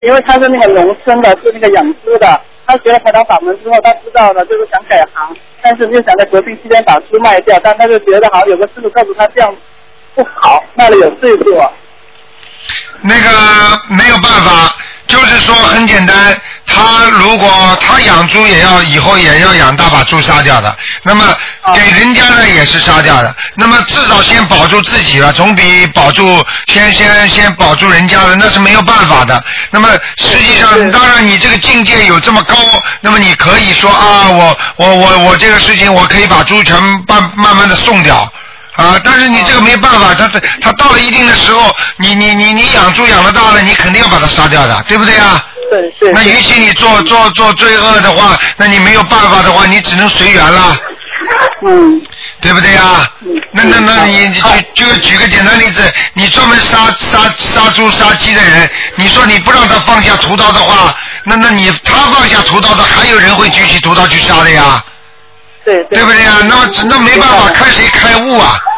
因为他是那个农村的，是那个养猪的。他学了台长法门之后，他知道了就是想改行，但是就想在国庆期间把猪卖掉，但他就觉得好像有个师傅告诉他这样不好，卖了有罪过。 那个没有办法，就是说很简单，他如果他养猪以后也要养大把猪杀掉的，那么给人家呢也是杀掉的，那么至少先保住自己了，总比保住先保住人家的，那是没有办法的。那么实际上，当然你这个境界有这么高，那么你可以说啊，我这个事情我可以把猪全慢慢的送掉。啊，但是你这个没办法，他到了一定的时候，你养猪养得大了，你肯定要把它杀掉的，对不对啊？ 对。 那与其你做罪恶的话，那你没有办法的话，你只能随缘了。对不对啊？那你就举个简单例子，你专门杀猪杀鸡的人，你说你不让他放下屠刀的话，那他放下屠刀的，还有人会举起屠刀去杀的呀。对不对啊？那没办法，看谁开悟啊！